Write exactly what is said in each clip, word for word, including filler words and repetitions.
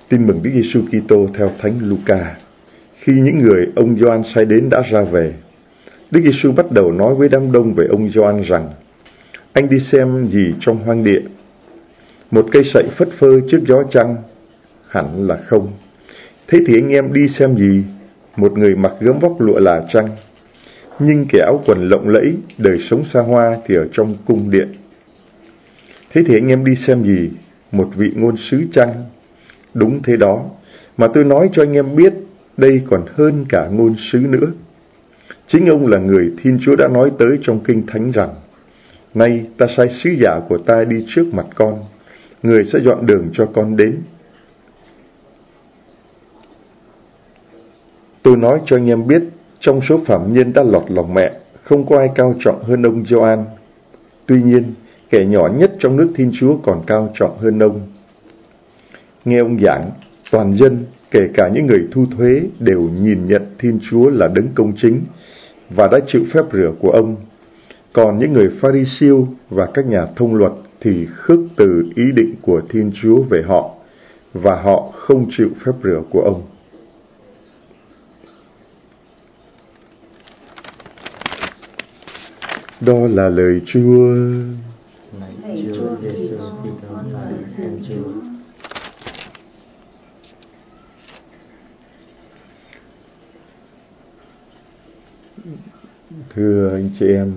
Tin mừng Đức Giêsu Kitô theo Thánh Luca. Khi những người ông Gioan sai đến đã ra về, Đức Giêsu bắt đầu nói với đám đông về ông Gioan rằng: Anh đi xem gì trong hoang địa? Một cây sậy phất phơ trước gió chăng? Hẳn là không. Thế thì anh em đi xem gì? Một người mặc gấm vóc lụa là chăng? Nhưng kẻ áo quần lộng lẫy, đời sống xa hoa thì ở trong cung điện. Thế thì anh em đi xem gì? Một vị ngôn sứ chăng? Đúng thế đó, mà tôi nói cho anh em biết, đây còn hơn cả ngôn sứ nữa. Chính ông là người Thiên Chúa đã nói tới trong Kinh Thánh rằng: Nay ta sai sứ giả của ta đi trước mặt con, người sẽ dọn đường cho con đến. Tôi nói cho anh em biết, trong số phạm nhân đã lọt lòng mẹ, không có ai cao trọng hơn ông Gioan. Tuy nhiên, kẻ nhỏ nhất trong nước Thiên Chúa còn cao trọng hơn ông. Nghe ông giảng, toàn dân, kể cả những người thu thuế, đều nhìn nhận Thiên Chúa là đấng công chính và đã chịu phép rửa của ông. Còn những người Pha-ri-siêu và các nhà thông luật thì khước từ ý định của Thiên Chúa về họ, và họ không chịu phép rửa của ông. Đó là lời Chúa. Lạy Chúa Giêsu Kitô, lời Thiên Chúa. Thưa anh chị em,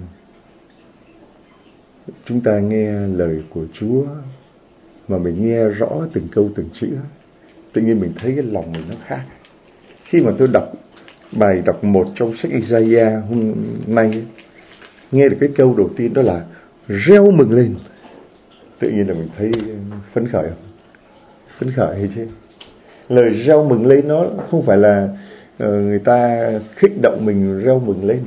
chúng ta nghe lời của Chúa mà mình nghe rõ từng câu từng chữ, tự nhiên mình thấy cái lòng mình nó khác. Khi mà tôi đọc bài đọc một trong sách Isaiah hôm nay, nghe được cái câu đầu tiên đó là reo mừng lên, tự nhiên là mình thấy phấn khởi không? Phấn khởi hay chứ? Lời reo mừng lên nó không phải là uh, người ta khích động mình reo mừng lên,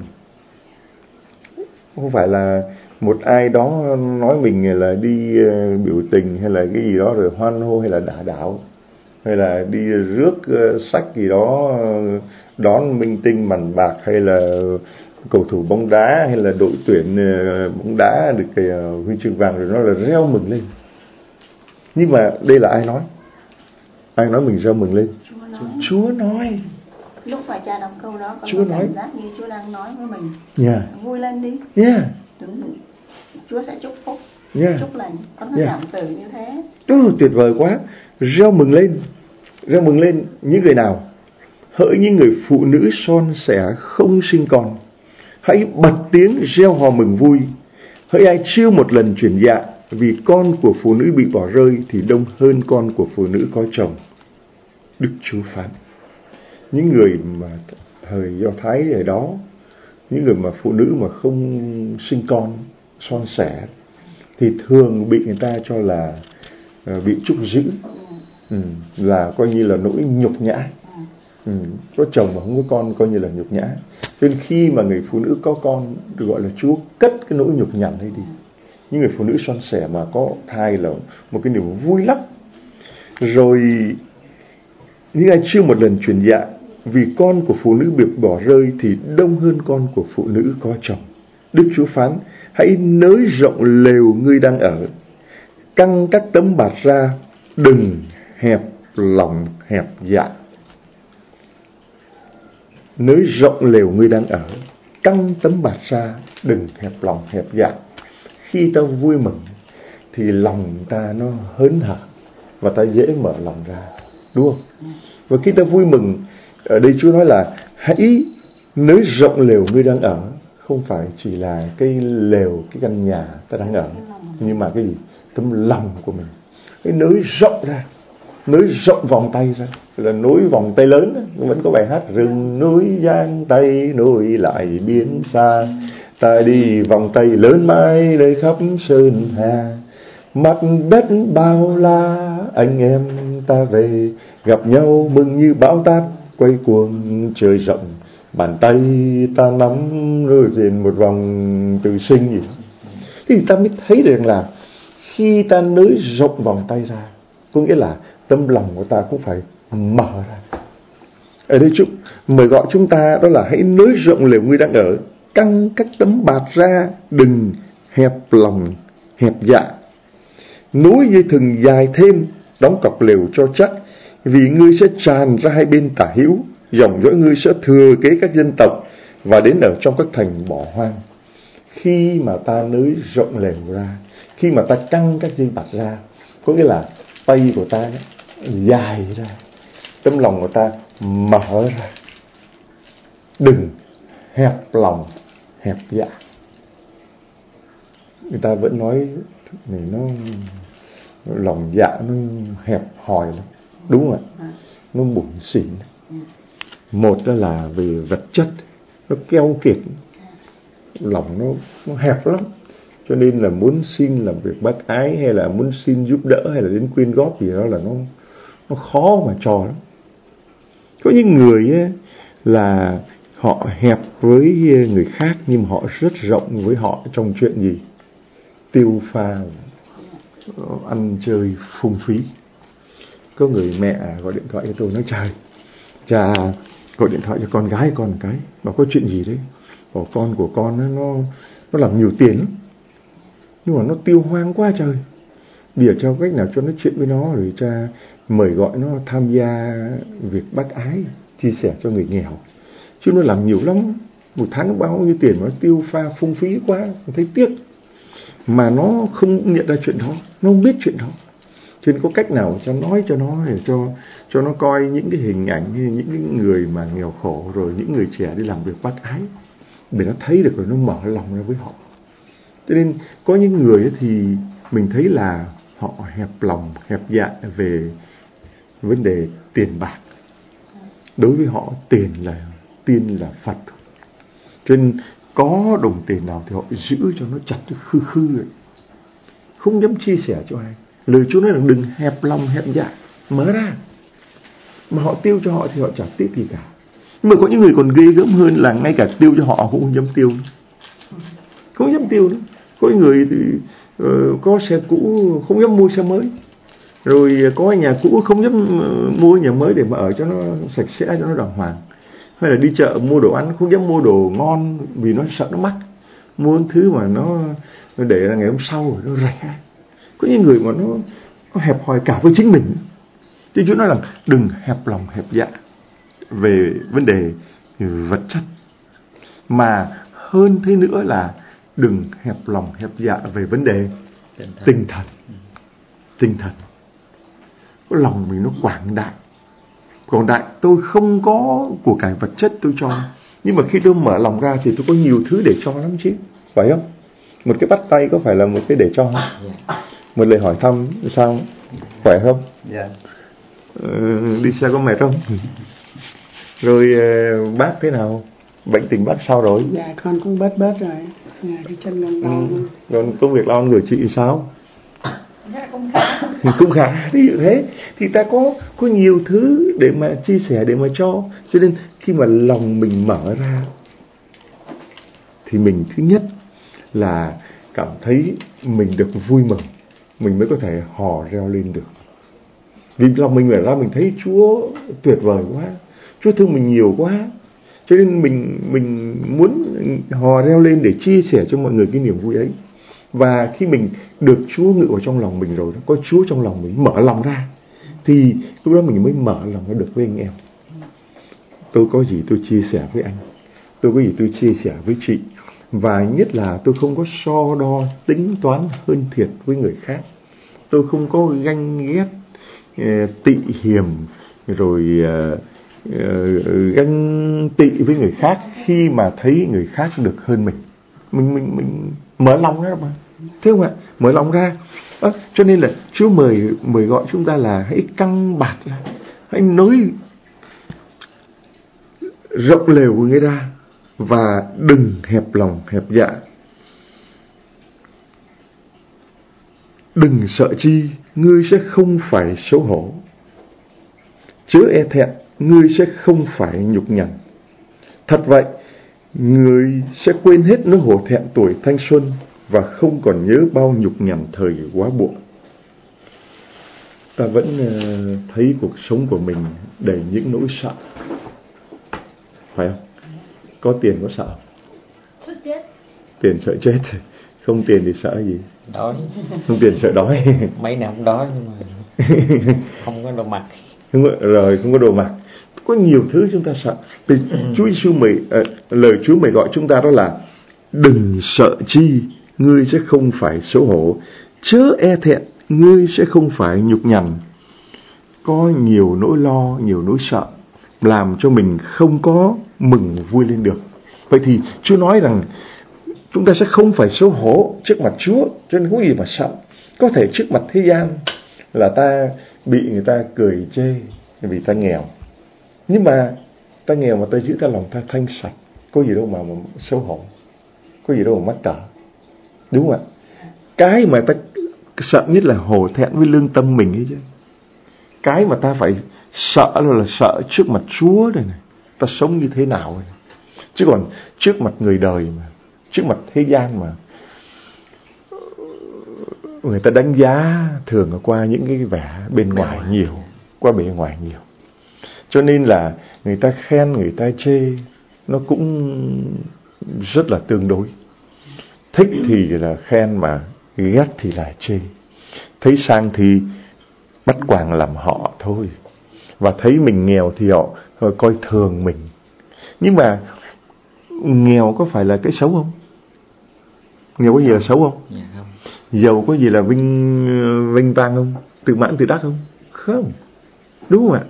không phải là một ai đó nói mình là đi uh, biểu tình hay là cái gì đó rồi hoan hô hay là đả đảo, hay là đi rước uh, sách gì đó uh, đón minh tinh màn bạc, hay là cầu thủ bóng đá hay là đội tuyển uh, bóng đá được cái uh, huy chương vàng rồi nó là reo mừng lên. Nhưng mà đây là ai nói? Ai nói mình reo mừng lên? Chúa nói. Chúa nói. Lúc mà cha đọc câu đó, con Chúa có nói. cảm giác như Chúa đang nói với mình. Yeah. Vui lên đi. Yeah. Đúng. Chúa sẽ chúc phúc. Yeah. Chúc lành. Con có Yeah. cảm từ như thế. Ừ, tuyệt vời quá. Reo mừng lên. Reo mừng lên những người nào? Hỡi những người phụ nữ son sẻ không sinh con, hãy bật tiếng reo hò mừng vui. Hỡi ai chưa một lần chuyển dạ, vì con của phụ nữ bị bỏ rơi thì đông hơn con của phụ nữ có chồng. Đức Chúa phán. Những người mà thời Do Thái ở đó, những người mà phụ nữ mà không sinh con, son sẻ, thì thường bị người ta cho là uh, bị trúc dữ, ừ, là coi như là nỗi nhục nhã. Ừ, có chồng mà không có con coi như là nhục nhã. Nên khi mà người phụ nữ có con, được gọi là Chúa cất cái nỗi nhục nhằn ấy đi. Những người phụ nữ son sẻ mà có thai là một cái niềm vui lắm. Rồi những ai chưa một lần chuyển dạ, vì con của phụ nữ bị bỏ rơi thì đông hơn con của phụ nữ có chồng. Đức Chúa phán: hãy nới rộng lều ngươi đang ở, căng các tấm bạt ra, đừng hẹp lòng hẹp dạ. Nới rộng lều ngươi đang ở, căng tấm bạt ra, đừng hẹp lòng hẹp dạ. Khi ta vui mừng thì lòng ta nó hớn hở và ta dễ mở lòng ra, đúng không? Và khi ta vui mừng, ở đây Chúa nói là hãy nới rộng lều ngươi đang ở, không phải chỉ là cái lều, cái căn nhà ta đang ở, nhưng mà cái gì? Tấm lòng của mình. Hãy nới rộng ra, nới rộng vòng tay ra, là nối vòng tay lớn. Vẫn có bài hát rừng núi giang tay nối lại biến xa, ta đi vòng tay lớn mãi nơi khắp sơn hà. Mặt đất bao la, anh em ta về gặp nhau mừng như bão táp quay cuồng trời rộng. Bàn tay ta nắm rồi trên một vòng từ sinh gì. Thì ta mới thấy được là khi ta nới rộng vòng tay ra, có nghĩa là tâm lòng của ta cũng phải mở ra. Ở đây chúng mời gọi chúng ta đó là hãy nới rộng lều ngươi đang ở, căng các tấm bạt ra, đừng hẹp lòng hẹp dạ. Nối dây thừng dài thêm, đóng cọc lều cho chắc, Vì ngươi sẽ tràn ra hai bên tả hữu, dòng dõi ngươi sẽ thừa kế các dân tộc và đến ở trong các thành bỏ hoang. Khi mà ta nới rộng lều ra, khi mà ta căng các dây bạt ra, có nghĩa là tay của ta dài ra, tấm lòng của ta mở ra, đừng hẹp lòng hẹp dạ. Người ta vẫn nói này, nó lòng dạ nó hẹp hòi lắm, đúng không ạ? Nó bủn xỉn. Một đó là về vật chất, nó keo kiệt, lòng nó, nó hẹp lắm, cho nên là muốn xin làm việc bác ái hay là muốn xin giúp đỡ hay là đến quyên góp gì đó là nó nó khó mà cho lắm. Có những người ấy, là họ hẹp với người khác nhưng mà họ rất rộng với họ trong chuyện gì? Tiêu pha, ăn chơi phung phí. Có người mẹ gọi điện thoại cho tôi nói trời, cha gọi điện thoại cho con gái con một cái, bảo có chuyện gì đấy? Bảo con của con nó nó, nó làm nhiều tiền lắm, nhưng mà nó tiêu hoang quá trời. Bây giờ cho cách nào cho nói chuyện với nó, rồi cha mời gọi nó tham gia việc bác ái, chia sẻ cho người nghèo. Chứ nó làm nhiều lắm, một tháng nó bao nhiêu tiền mà nó tiêu pha phung phí quá, thấy tiếc. Mà nó không nhận ra chuyện đó, nó không biết chuyện đó. Cho nên có cách nào cho nói cho nó, để cho cho nó coi những cái hình ảnh, những cái người mà nghèo khổ, rồi những người trẻ đi làm việc bác ái, để nó thấy được rồi nó mở lòng ra với họ. Cho nên có những người thì mình thấy là họ hẹp lòng, hẹp dạ về vấn đề tiền bạc. Đối với họ tiền là tiên là Phật. Cho nên có đồng tiền nào thì họ giữ cho nó chặt, nó khư khư ấy. Không dám chia sẻ cho ai. Lời Chúa nói là đừng hẹp lòng, hẹp dạ, mở ra. Mà họ tiêu cho họ thì họ chẳng tiếc gì cả. Nhưng mà có những người còn ghê gớm hơn là ngay cả tiêu cho họ cũng không dám tiêu. Không dám tiêu nữa. Có những người thì uh, có xe cũ không dám mua xe mới. Rồi có nhà cũ không dám mua nhà mới để mà ở cho nó sạch sẽ, cho nó đàng hoàng. Hay là đi chợ mua đồ ăn không dám mua đồ ngon vì nó sợ nó mắc. Mua những thứ mà nó, nó để là ngày hôm sau rồi nó rẻ. Có những người mà nó, nó hẹp hòi cả với chính mình. Chứ Chúa nói là đừng hẹp lòng hẹp dạ về vấn đề vật chất. Mà hơn thế nữa là đừng hẹp lòng hẹp dạ về vấn đề tinh thần. Tinh thần. Tinh thần. Cái lòng mình nó quảng đại. Quảng đại, tôi không có của cải vật chất tôi cho. Nhưng mà khi tôi mở lòng ra thì tôi có nhiều thứ để cho lắm chứ. Phải không? Một cái bắt tay có phải là một cái để cho không? Yeah. Một lời hỏi thăm sao? Khỏe không? Yeah. Ừ, đi xe có mệt không? Rồi bác thế nào? Bệnh tình bác sao rồi? Dạ con cũng bớt bớt rồi. Dạ cái chân còn đau. Ừ. Còn công việc lo người chị sao? Dạ cũng khá. Cũng khá. Ví dụ thế thì ta có có nhiều thứ để mà chia sẻ, để mà cho. Cho nên khi mà lòng mình mở ra thì mình thứ nhất là cảm thấy mình được vui mừng, mình mới có thể hò reo lên được. Vì lòng mình mở ra mình thấy Chúa tuyệt vời quá, Chúa thương mình nhiều quá, cho nên mình mình muốn hò reo lên để chia sẻ cho mọi người cái niềm vui ấy. Và khi mình được Chúa ngự vào trong lòng mình rồi, có Chúa trong lòng mình, mở lòng ra, thì lúc đó mình mới mở lòng ra được với anh em. Tôi có gì tôi chia sẻ với anh, tôi có gì tôi chia sẻ với chị. Và nhất là tôi không có so đo, tính toán hơn thiệt với người khác. Tôi không có ganh ghét, tị hiềm, rồi ganh tị với người khác khi mà thấy người khác được hơn mình. Mình mình mình mở lòng ra mà, thế không ạ? Mở lòng ra. À, cho nên là Chúa mời mời gọi chúng ta là hãy căng bạt ra, hãy nới rộng lều của người ra và đừng hẹp lòng hẹp dạ. Đừng sợ chi, ngươi sẽ không phải xấu hổ. Chớ e thẹn, ngươi sẽ không phải nhục nhằn. Thật vậy, người sẽ quên hết nỗi hổ thẹn tuổi thanh xuân và không còn nhớ bao nhục nhằn thời quá buộc. Ta vẫn thấy cuộc sống của mình đầy những nỗi sợ, phải không? Có tiền có sợ? Sợ chết. Tiền sợ chết, không tiền thì sợ gì? Đói. Không tiền sợ đói. Mấy năm không đói nhưng mà không có đồ mặc. không có, rồi không có đồ mặc. Có nhiều thứ chúng ta sợ. Thì Chúa Giêsu mời à, lời Chúa mời gọi chúng ta đó là đừng sợ chi, ngươi sẽ không phải xấu hổ, chớ e thẹn, ngươi sẽ không phải nhục nhằn. Có nhiều nỗi lo, nhiều nỗi sợ làm cho mình không có mừng vui lên được. Vậy thì Chúa nói rằng chúng ta sẽ không phải xấu hổ trước mặt Chúa, cho nên không có gì mà sợ. Có thể trước mặt thế gian là ta bị người ta cười chê vì ta nghèo, nhưng mà ta nghèo mà ta giữ ta lòng ta thanh sạch, có gì đâu mà, mà xấu hổ, có gì đâu mà mắc cỡ, đúng không ạ? Cái mà ta sợ nhất là hổ thẹn với lương tâm mình ấy chứ. Cái mà ta phải sợ là, là sợ trước mặt Chúa đây này, ta sống như thế nào này. Chứ còn trước mặt người đời mà, trước mặt thế gian mà người ta đánh giá thường là qua những cái vẻ bên ngoài nhiều, qua bề ngoài nhiều. Cho nên là người ta khen, người ta chê nó cũng rất là tương đối. Thích thì là khen, mà ghét thì là chê. Thấy sang thì bắt quàng làm họ thôi, và thấy mình nghèo thì họ, họ coi thường mình. Nhưng mà nghèo có phải là cái xấu không? Nghèo có gì là xấu không? Dạ không. Giàu có gì là vinh vinh vang không? Tự mãn tự đắc không? Không, đúng không ạ?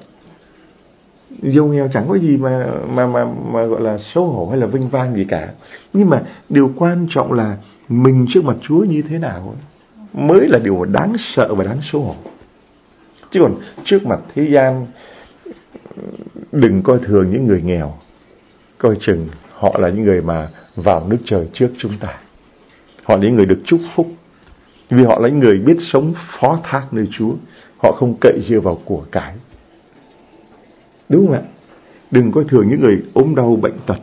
Giàu nghèo chẳng có gì mà mà mà mà gọi là xấu hổ hay là vinh vang gì cả. Nhưng mà điều quan trọng là mình trước mặt Chúa như thế nào mới là điều đáng sợ và đáng xấu hổ. Chứ còn trước mặt thế gian, đừng coi thường những người nghèo, coi chừng họ là những người mà vào nước trời trước chúng ta. Họ là những người được chúc phúc, vì họ là những người biết sống phó thác nơi Chúa. Họ không cậy dựa vào của cải, đúng không ạ? Đừng coi thường những người ốm đau bệnh tật,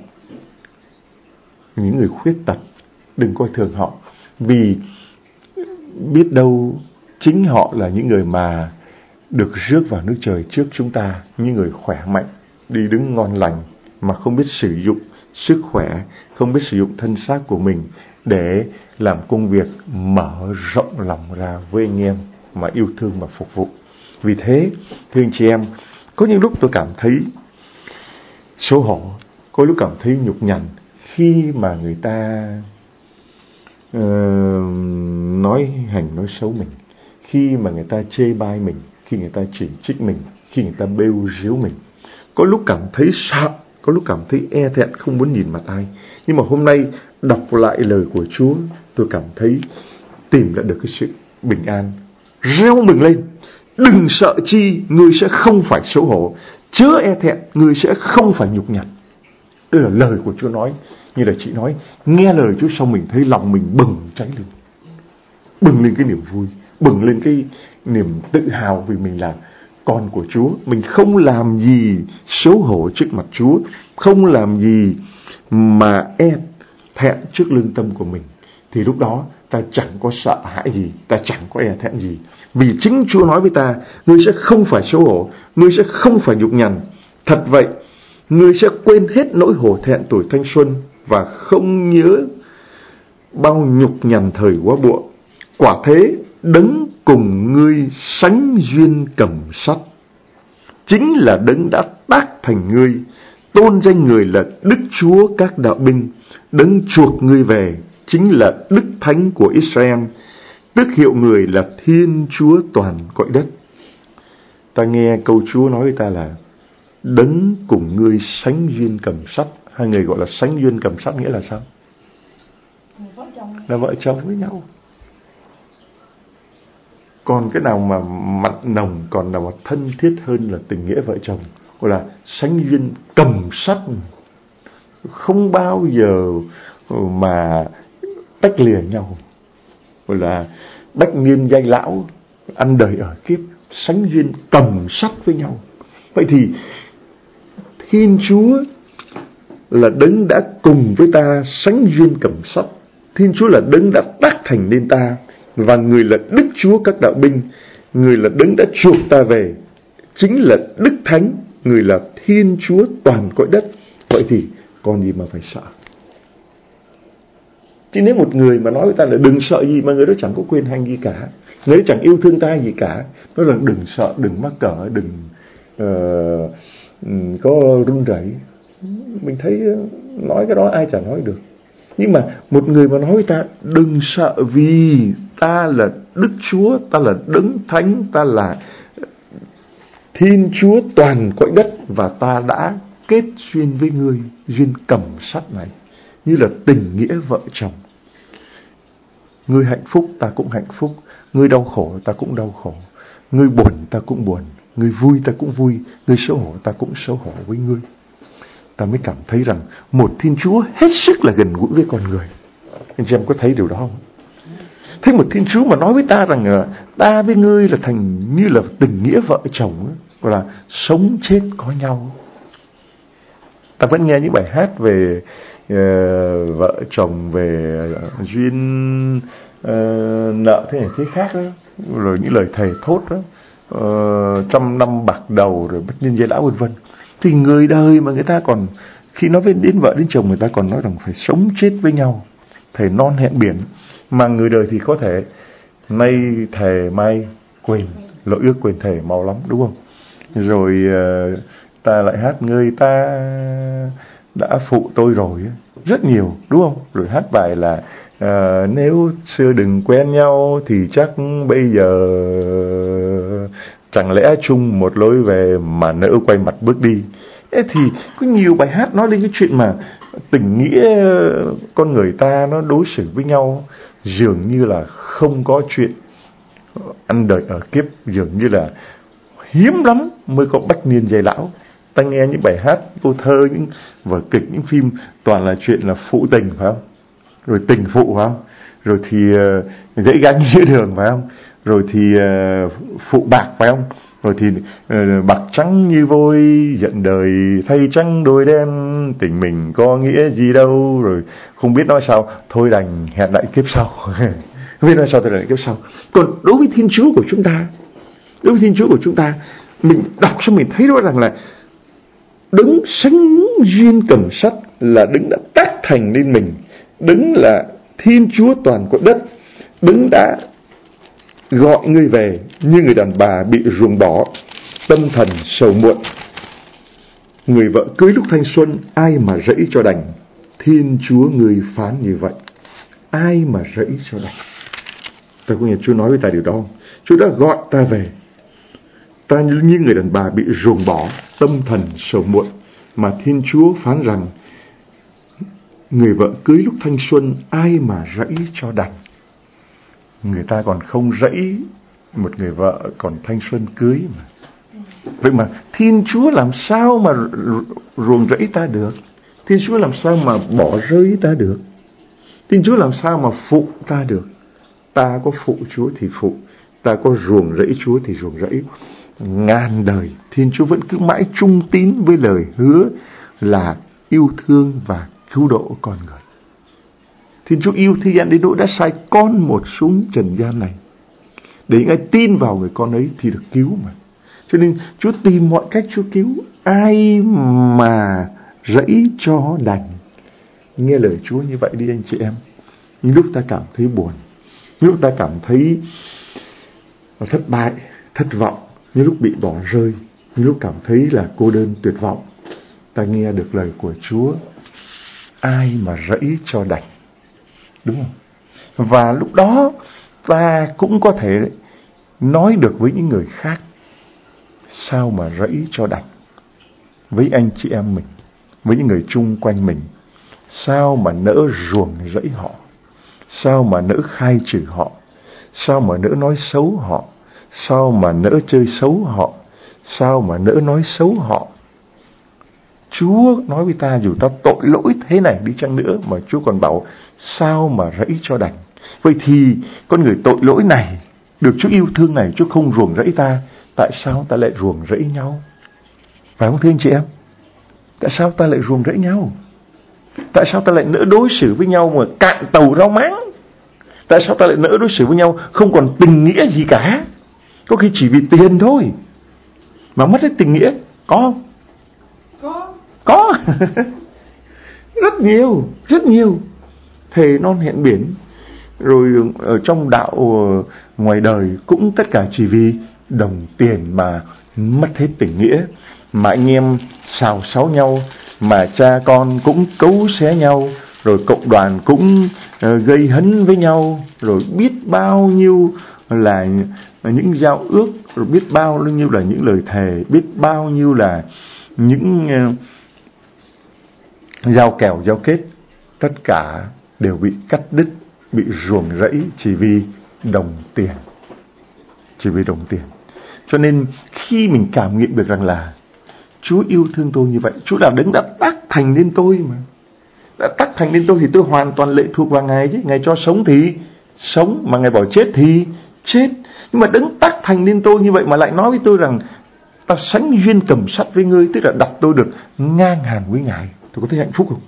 những người khuyết tật, đừng coi thường họ, vì biết đâu chính họ là những người mà được rước vào nước trời trước chúng ta. Những người khỏe mạnh, đi đứng ngon lành, mà không biết sử dụng sức khỏe, không biết sử dụng thân xác của mình để làm công việc mở rộng lòng ra với anh em, mà yêu thương mà phục vụ. Vì thế, thưa anh chị em, có những lúc tôi cảm thấy xấu hổ, có lúc cảm thấy nhục nhằn khi mà người ta uh, nói hành nói xấu mình, khi mà người ta chê bai mình, khi người ta chỉ trích mình, khi người ta bêu riếu mình. Có lúc cảm thấy sợ, có lúc cảm thấy e thẹn, không muốn nhìn mặt ai. Nhưng mà hôm nay đọc lại lời của Chúa, tôi cảm thấy tìm lại được cái sự bình an. Reo mừng lên, đừng sợ chi, ngươi sẽ không phải xấu hổ, chớ e thẹn, ngươi sẽ không phải nhục nhằn. Đây là lời của Chúa nói. Như là chị nói, nghe lời Chúa xong mình thấy lòng mình bừng cháy lên, bừng lên cái niềm vui, bừng lên cái niềm tự hào vì mình là con của Chúa. Mình không làm gì xấu hổ trước mặt Chúa, không làm gì mà e thẹn trước lương tâm của mình, thì lúc đó ta chẳng có sợ hãi gì, ta chẳng có e thẹn gì. Vì chính Chúa nói với ta, ngươi sẽ không phải xấu hổ, ngươi sẽ không phải nhục nhằn. Thật vậy, ngươi sẽ quên hết nỗi hổ thẹn tuổi thanh xuân và không nhớ bao nhục nhằn thời quá bụa. Quả thế, đấng cùng ngươi sánh duyên cầm sắt chính là đấng đã tác thành ngươi, tôn danh người là Đức Chúa các đạo binh. Đấng chuộc ngươi về chính là Đức Thánh của Israel, tước hiệu người là Thiên Chúa toàn cõi đất. Ta nghe câu Chúa nói với ta là đấng cùng ngươi sánh duyên cầm sắt. Hai người gọi là sánh duyên cầm sắt nghĩa là sao? Là vợ chồng với nhau. Còn cái nào mà mặn nồng, còn nào mà thân thiết hơn là tình nghĩa vợ chồng, gọi là sánh duyên cầm sắt, không bao giờ mà tách lìa nhau, gọi là bách niên giai lão, ăn đời ở kiếp, sánh duyên cầm sắt với nhau. Vậy thì Thiên Chúa là đấng đã cùng với ta sánh duyên cầm sắt. Thiên Chúa là đấng đã tác thành nên ta, và người là Đức Chúa các đạo binh, người là đấng đã chuộc ta về, chính là Đức Thánh, người là Thiên Chúa toàn cõi đất. Vậy thì còn gì mà phải sợ? Chứ nếu một người mà nói với ta là đừng sợ gì, mà người đó chẳng có quyền hành gì cả, người đó chẳng yêu thương ta gì cả, nói là đừng sợ, đừng mắc cỡ, đừng uh, có run rẩy. Mình thấy nói cái đó ai chả nói được. Nhưng mà một người mà nói với ta đừng sợ vì ta là Đức Chúa, ta là Đấng Thánh, ta là Thiên Chúa toàn cõi đất, và ta đã kết duyên với ngươi, duyên cầm sắt này, như là tình nghĩa vợ chồng. Ngươi hạnh phúc ta cũng hạnh phúc, ngươi đau khổ ta cũng đau khổ, ngươi buồn ta cũng buồn, ngươi vui ta cũng vui, ngươi xấu hổ ta cũng xấu hổ với ngươi. Ta mới cảm thấy rằng một Thiên Chúa hết sức là gần gũi với con người. Anh chị em có thấy điều đó không? Thấy một Thiên Chúa mà nói với ta rằng ta với ngươi là thành như là tình nghĩa vợ chồng, gọi là sống chết có nhau. Ta vẫn nghe những bài hát về uh, vợ chồng, về uh, duyên uh, nợ thế này thế khác đó, rồi những lời thề thốt đó, uh, trăm năm bạc đầu, rồi bất nhân dây lão vân vân. Thì người đời mà người ta còn khi nói đến vợ đến chồng, người ta còn nói rằng phải sống chết với nhau, thề non hẹn biển. Mà người đời thì có thể nay thề mai quên, lỗi ước quên thề mau lắm, đúng không? Rồi uh, ta lại hát người ta đã phụ tôi rồi, rất nhiều, đúng không? Rồi hát bài là uh, nếu xưa đừng quen nhau thì chắc bây giờ chẳng lẽ chung một lối về mà nỡ quay mặt bước đi. Thế thì có nhiều bài hát nói đến cái chuyện mà tình nghĩa con người ta nó đối xử với nhau dường như là không có chuyện ăn đời ở kiếp, dường như là hiếm lắm mới có bách niên giai lão. Ta nghe những bài hát, câu thơ, những vở kịch, những phim toàn là chuyện là phụ tình, phải không? Rồi tình phụ, phải không? Rồi thì uh, gãy gánh giữa đường, phải không? Rồi thì uh, phụ bạc, phải không? Rồi thì uh, bạc trắng như vôi, giận đời thay trắng đôi đen, tình mình có nghĩa gì đâu. Rồi không biết nói sao, thôi đành hẹn lại kiếp sau. Không biết nói sao, thôi đành kiếp sau. Còn đối với Thiên Chúa của chúng ta, đối với Thiên Chúa của chúng ta, mình đọc cho mình thấy đó rằng là Đấng sánh duyên cầm sắt là Đấng đã tác thành nên mình, Đấng là Thiên Chúa toàn cõi đất, Đấng đã gọi ngươi về như người đàn bà bị ruồng bỏ, tâm thần sầu muộn. Người vợ cưới lúc thanh xuân, ai mà rẫy cho đành. Thiên Chúa người phán như vậy, ai mà rẫy cho đành. Ta có nghe Chúa nói với ta điều đó không? Chúa đã gọi ta về, ta như người đàn bà bị ruồng bỏ, tâm thần sầu muộn, mà Thiên Chúa phán rằng người vợ cưới lúc thanh xuân, ai mà rẫy cho đành. Người ta còn không rẫy một người vợ còn thanh xuân cưới mà. Vậy mà Thiên Chúa làm sao mà ruồng rẫy ta được? Thiên Chúa làm sao mà bỏ rơi ta được? Thiên Chúa làm sao mà phụ ta được? Ta có phụ Chúa thì phụ, ta có ruồng rẫy Chúa thì ruồng rẫy. Ngàn đời Thiên Chúa vẫn cứ mãi trung tín với lời hứa là yêu thương và cứu độ con người. Thiên Chúa yêu thế gian đến nỗi đã sai con một xuống trần gian này để những ai tin vào người con ấy thì được cứu mà. Cho nên Chúa tìm mọi cách Chúa cứu, ai mà rẫy cho đành. Nghe lời Chúa như vậy đi anh chị em. Những lúc ta cảm thấy buồn, những lúc ta cảm thấy thất bại, thất vọng, những lúc bị bỏ rơi, những lúc cảm thấy là cô đơn tuyệt vọng, ta nghe được lời của Chúa, ai mà rẫy cho đành, đúng không? Và lúc đó ta cũng có thể nói được với những người khác, sao mà rẫy cho đành. Với anh chị em mình, với những người chung quanh mình, sao mà nỡ ruồng rẫy họ, sao mà nỡ khai trừ họ, sao mà nỡ nói xấu họ, sao mà nỡ chơi xấu họ, sao mà nỡ nói xấu họ. Chúa nói với ta dù ta tội lỗi thế này đi chăng nữa mà Chúa còn bảo sao mà rẫy cho đành. Vậy thì con người tội lỗi này, được Chúa yêu thương này, Chúa không ruồng rẫy ta, tại sao ta lại ruồng rẫy nhau? Phải không thưa anh chị em? Tại sao ta lại ruồng rẫy nhau? Tại sao ta lại nỡ đối xử với nhau mà cạn tàu rau máng? Tại sao ta lại nỡ đối xử với nhau không còn tình nghĩa gì cả? Có khi chỉ vì tiền thôi mà mất hết tình nghĩa. Có không? Có. Có. Rất nhiều, rất nhiều. Thề non hẹn biển. Rồi ở trong đạo ngoài đời cũng tất cả chỉ vì đồng tiền mà mất hết tình nghĩa, mà anh em xào xáo nhau, mà cha con cũng cấu xé nhau, rồi cộng đoàn cũng uh, gây hấn với nhau, rồi biết bao nhiêu là những giao ước, rồi biết bao nhiêu là những lời thề, biết bao nhiêu là những uh, giao kèo giao kết, tất cả đều bị cắt đứt, bị ruồng rẫy chỉ vì đồng tiền, chỉ vì đồng tiền. Cho nên khi mình cảm nghiệm được rằng là Chúa yêu thương tôi như vậy, Chúa là đấng đã tác thành nên tôi mà, đã tác thành nên tôi, thì tôi hoàn toàn lệ thuộc vào Ngài chứ. Ngài cho sống thì sống, mà Ngài bảo chết thì chết. Nhưng mà đấng tác thành nên tôi như vậy mà lại nói với tôi rằng ta sánh duyên cầm sắt với ngươi, tức là đặt tôi được ngang hàng với Ngài. Tôi có thấy hạnh phúc không?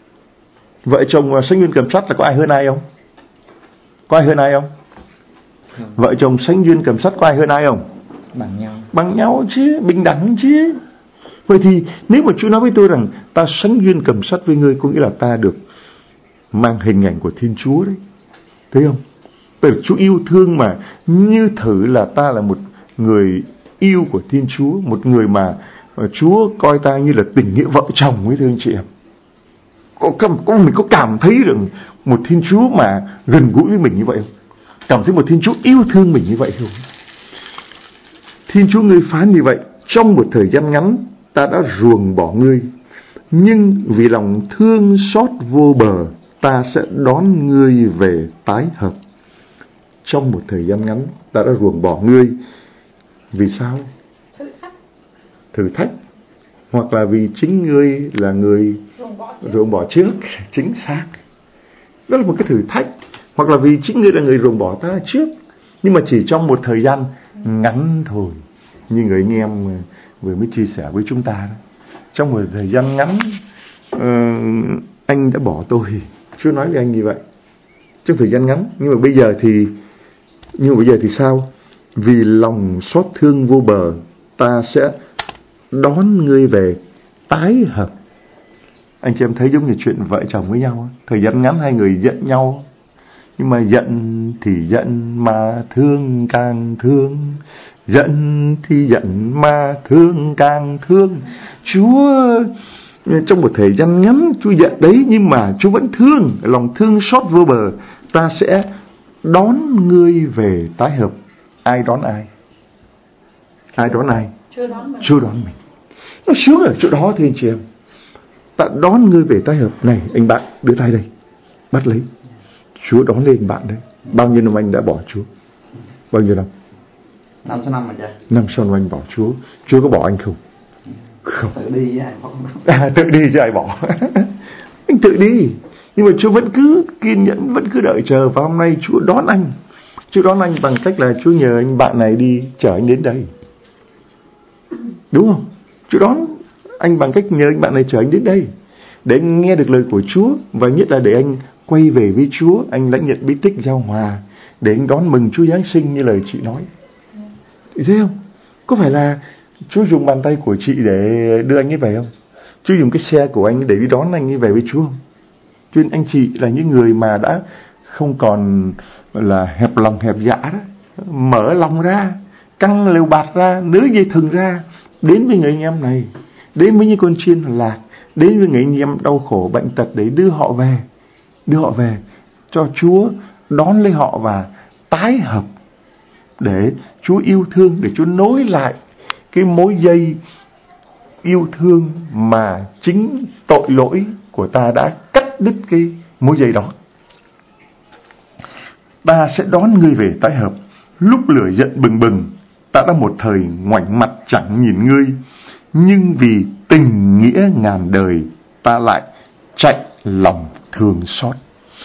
Vợ chồng sánh duyên cầm sắt là có ai hơn ai không? Có ai hơn ai không? Vợ chồng sánh duyên cầm sắt có ai hơn ai không? Bằng nhau. Bằng nhau chứ, bình đẳng chứ. Vậy thì nếu mà Chúa nói với tôi rằng ta sánh duyên cầm sắt với ngươi, có nghĩa là ta được mang hình ảnh của Thiên Chúa đấy. Thấy không? Bởi vì Chúa yêu thương mà, như thử là ta là một người yêu của Thiên Chúa, một người mà, mà Chúa coi ta như là tình nghĩa vợ chồng ấy, thưa anh chị em. Có, có, mình có cảm thấy rằng một Thiên Chúa mà gần gũi với mình như vậy không? Cảm thấy một Thiên Chúa yêu thương mình như vậy không? Thiên Chúa ngươi phán như vậy: trong một thời gian ngắn ta đã ruồng bỏ ngươi, nhưng vì lòng thương xót vô bờ ta sẽ đón ngươi về tái hợp. Trong một thời gian ngắn ta đã ruồng bỏ ngươi. Vì sao? Thử thách. Thử thách. Hoặc là vì chính ngươi là người ruồng bỏ trước. Chính xác. Đó là một cái thử thách. Hoặc là vì chính ngươi là người ruồng bỏ ta trước. Nhưng mà chỉ trong một thời gian ngắn thôi. Như người anh em vừa mới chia sẻ với chúng ta đó. Trong một thời gian ngắn uh, anh đã bỏ tôi. Chúa nói với anh như vậy. Trong thời gian ngắn. Nhưng mà bây giờ thì Nhưng mà bây giờ thì sao? Vì lòng xót thương vô bờ ta sẽ đón ngươi về tái hợp. Anh chị em thấy giống như chuyện vợ chồng với nhau. Thời gian ngắn hai người giận nhau, nhưng mà giận thì giận mà thương càng thương. Giận thì giận mà thương càng thương. Chúa trong một thời gian ngắn Chúa giận đấy, nhưng mà Chúa vẫn thương. Lòng thương xót vô bờ ta sẽ đón ngươi về tái hợp. Ai đón ai? Ai đón ai? Chúa đón mình. Chúa đón mình. Nó sướng ở chỗ đó thì anh chị em. Ta đón ngươi về tái hợp. Này anh bạn, đưa tay đây, bắt lấy. Chúa đón lên anh bạn đấy. Bao nhiêu năm anh đã bỏ Chúa? Bao nhiêu năm? Năm sáu năm mà cha. Năm sáu năm anh bỏ Chúa. Chúa có bỏ anh không? Không. Tự đi với ai bỏ. À, tự đi chứ ai bỏ. Anh tự đi. Nhưng mà Chúa vẫn cứ kiên nhẫn, vẫn cứ đợi chờ. Và hôm nay Chúa đón anh. Chúa đón anh bằng cách là Chúa nhờ anh bạn này đi chở anh đến đây. Đúng không? Chúa đón anh bằng cách nhờ anh bạn này chở anh đến đây, để anh nghe được lời của Chúa. Và nhất là để anh quay về với Chúa. Anh lãnh nhận bí tích giao hòa, để anh đón mừng Chúa Giáng sinh như lời chị nói. Chị thấy không? Có phải là Chúa dùng bàn tay của chị để đưa anh ấy về không? Chúa dùng cái xe của anh để đi đón anh ấy về với Chúa không? Cho nên anh chị là những người mà đã không còn là hẹp lòng hẹp dạ đó. Mở lòng ra, căng lều bạt ra, nới dây thừng ra, đến với người anh em này, đến với những con chiên lạc, đến với người anh em đau khổ bệnh tật, để đưa họ về, đưa họ về cho Chúa, đón lấy họ và tái hợp, để Chúa yêu thương, để Chúa nối lại cái mối dây yêu thương mà chính tội lỗi của ta đã cắt đứt cái mối dây đó. Ta sẽ đón ngươi về tái hợp. Lúc lửa giận bừng bừng, ta đã một thời ngoảnh mặt chẳng nhìn ngươi, nhưng vì tình nghĩa ngàn đời, ta lại chạy lòng thương xót.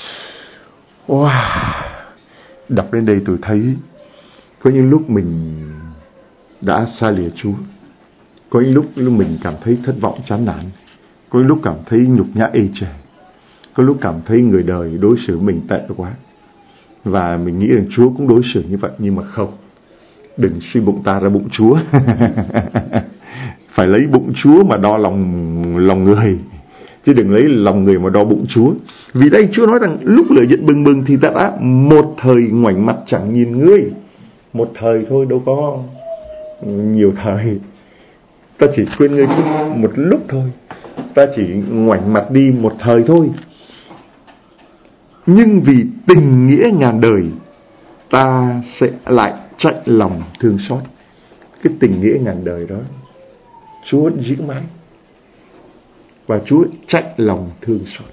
Wow. Đọc đến đây tôi thấy có những lúc mình đã xa lìa Chúa, có những lúc mình cảm thấy thất vọng chán nản, có những lúc cảm thấy nhục nhã ê chề, có lúc cảm thấy người đời đối xử mình tệ quá, và mình nghĩ rằng Chúa cũng đối xử như vậy. Nhưng mà không, đừng suy bụng ta ra bụng Chúa. Phải lấy bụng Chúa mà đo lòng lòng người, chứ đừng lấy lòng người mà đo bụng Chúa. Vì đây Chúa nói rằng lúc lửa giận bừng bừng thì ta đã một thời ngoảnh mặt chẳng nhìn ngươi. Một thời thôi, đâu có nhiều thời. Ta chỉ quên ngươi một lúc thôi, ta chỉ ngoảnh mặt đi một thời thôi. Nhưng vì tình nghĩa ngàn đời, ta sẽ lại chạy lòng thương xót. Cái tình nghĩa ngàn đời đó Chúa giữ mãi, và Chúa chạy lòng thương xót.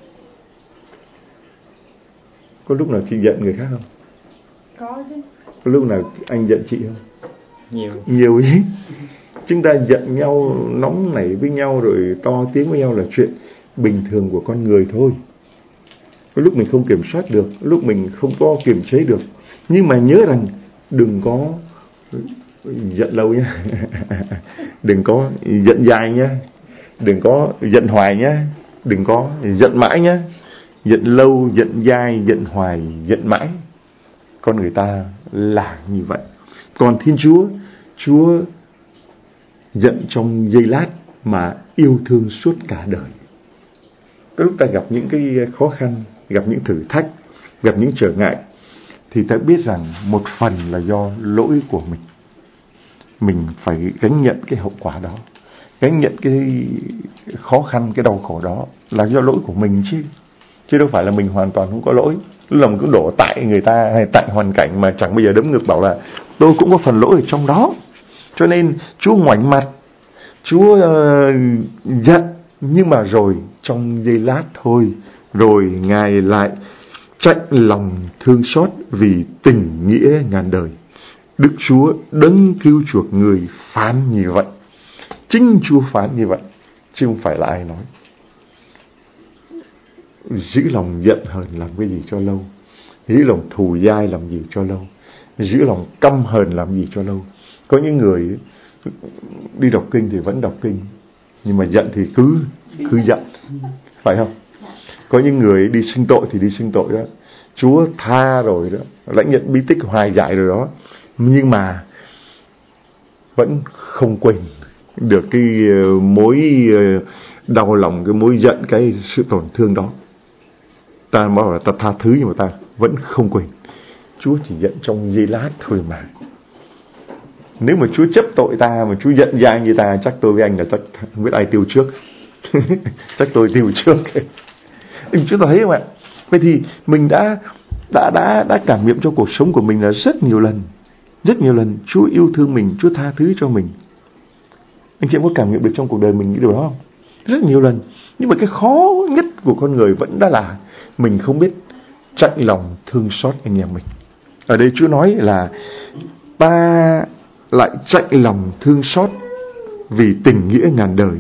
Có lúc nào chị giận người khác không? Có chứ. Có lúc nào anh giận chị không? Nhiều. Nhiều ý. Chúng ta giận nhau, nóng nảy với nhau rồi to tiếng với nhau là chuyện bình thường của con người thôi. Có lúc mình không kiểm soát được, lúc mình không có kiềm chế được. Nhưng mà nhớ rằng đừng có giận lâu nhá. Đừng có giận dài nhá. Đừng có giận hoài nhá. Đừng có giận mãi nhá. Giận lâu, giận dài, giận hoài, giận mãi. Con người ta là như vậy. Còn Thiên Chúa, Chúa giận trong giây lát mà yêu thương suốt cả đời. Có lúc ta gặp những cái khó khăn, gặp những thử thách, gặp những trở ngại, thì ta biết rằng một phần là do lỗi của mình. Mình phải gánh nhận cái hậu quả đó, gánh nhận cái khó khăn, cái đau khổ đó là do lỗi của mình chứ. Chứ đâu phải là mình hoàn toàn không có lỗi. Lúc lòng cứ đổ tại người ta hay tại hoàn cảnh mà chẳng bao giờ đấm ngực bảo là tôi cũng có phần lỗi ở trong đó. Cho nên Chúa ngoảnh mặt, Chúa uh, giận, nhưng mà rồi trong giây lát thôi, rồi Ngài lại chạy lòng thương xót vì tình nghĩa ngàn đời. Đức Chúa đấng cứu chuộc người phán như vậy. Chính Chúa phán như vậy, chứ không phải là ai nói. Giữ lòng giận hờn làm cái gì cho lâu, giữ lòng thù dai làm gì cho lâu, giữ lòng căm hờn làm gì cho lâu. Có những người đi đọc kinh thì vẫn đọc kinh, nhưng mà giận thì cứ cứ giận, phải không? Có những người đi xưng tội thì đi xưng tội đó, Chúa tha rồi đó, lãnh nhận bí tích hoài giải rồi đó, nhưng mà vẫn không quên được cái mối đau lòng, cái mối giận, cái sự tổn thương đó. Ta bảo là ta tha thứ, nhưng mà ta vẫn không quên. Chúa chỉ giận trong giây lát thôi mà. Nếu mà Chúa chấp tội ta, mà Chúa giận dai như ta, chắc tôi với anh là chắc không biết ai tiêu trước. Chắc tôi tiêu trước. Chúng ta thấy không ạ? Vậy thì mình đã đã đã đã cảm nghiệm cho cuộc sống của mình là rất nhiều lần, rất nhiều lần Chúa yêu thương mình, Chúa tha thứ cho mình. Anh chị em có cảm nghiệm được trong cuộc đời mình cái điều đó không? Rất nhiều lần. Nhưng mà cái khó nhất của con người vẫn đã là mình không biết chạy lòng thương xót anh em mình. Ở đây Chúa nói là ta lại chạy lòng thương xót vì tình nghĩa ngàn đời.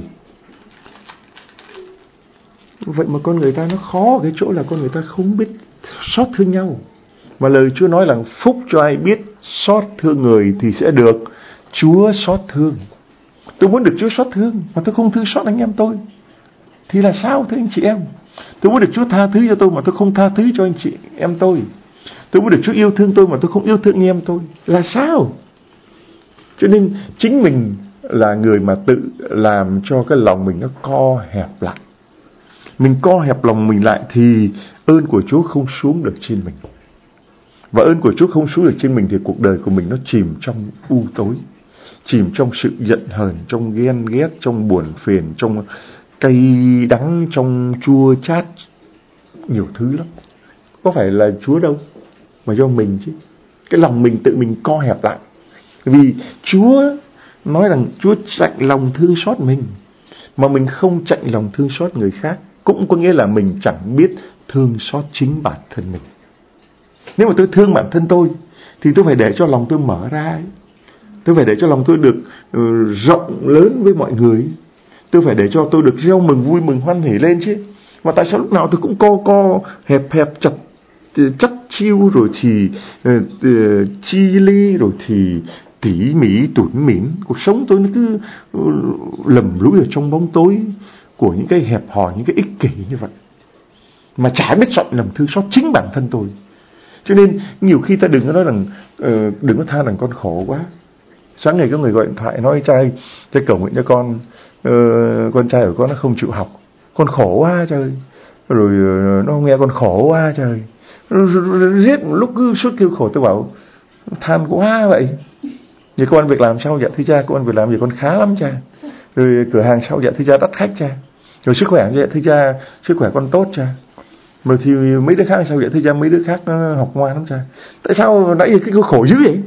Vậy mà con người ta nó khó ở cái chỗ là con người ta không biết xót thương nhau. Mà lời Chúa nói là phúc cho ai biết xót thương người thì sẽ được Chúa xót thương. Tôi muốn được Chúa xót thương mà tôi không thương xót anh em tôi thì là sao thưa anh chị em? Tôi muốn được Chúa tha thứ cho tôi mà tôi không tha thứ cho anh chị em tôi. Tôi muốn được Chúa yêu thương tôi mà tôi không yêu thương anh em tôi là sao? Cho nên chính mình là người mà tự làm cho cái lòng mình nó co hẹp lại. Mình co hẹp lòng mình lại thì ơn của Chúa không xuống được trên mình. Và ơn của Chúa không xuống được trên mình thì cuộc đời của mình nó chìm trong u tối, chìm trong sự giận hờn, trong ghen ghét, trong buồn phiền, trong cay đắng, trong chua chát, nhiều thứ lắm. Có phải là Chúa đâu, mà do mình chứ. Cái lòng mình tự mình co hẹp lại. Vì Chúa nói rằng Chúa chạy lòng thương xót mình, mà mình không chạy lòng thương xót người khác, cũng có nghĩa là mình chẳng biết thương xót chính bản thân mình. Nếu mà tôi thương bản thân tôi thì tôi phải để cho lòng tôi mở ra ấy. Tôi phải để cho lòng tôi được uh, rộng lớn với mọi người. Tôi phải để cho tôi được reo mừng, vui mừng, hoan hỉ lên chứ. Mà tại sao lúc nào tôi cũng co co, hẹp hẹp, chặt chắc chiêu, rồi thì uh, uh, chi ly, rồi thì tỉ mỉ, tủn mỉm. Cuộc sống tôi nó cứ uh, lầm lũi ở trong bóng tối của những cái hẹp hòi, những cái ích kỷ như vậy, mà chả biết chọn lòng thương xót chính bản thân tôi. Cho nên nhiều khi ta đừng có nói rằng uh, đừng có tha rằng con khổ quá. Sáng ngày có người gọi điện thoại nói trai trai cầu nguyện cho con, uh, con trai của con nó không chịu học, con khổ quá trời, rồi uh, nó nghe con khổ quá trời, riết một lúc cứ suốt kêu khổ. Tôi bảo than quá vậy, Vậy công ăn việc làm sao? Dạ thưa cha, công ăn việc làm gì con khá lắm cha. Rồi cửa hàng sao? Dạ thưa cha, đắt khách cha. Rồi sức khỏe, dạ thưa cha, sức khỏe con tốt cha. Mà thì mấy đứa khác sao? Dạ thưa cha, mấy đứa khác nó học ngoan lắm cha. Tại sao nãy giờ cái khổ dữ vậy?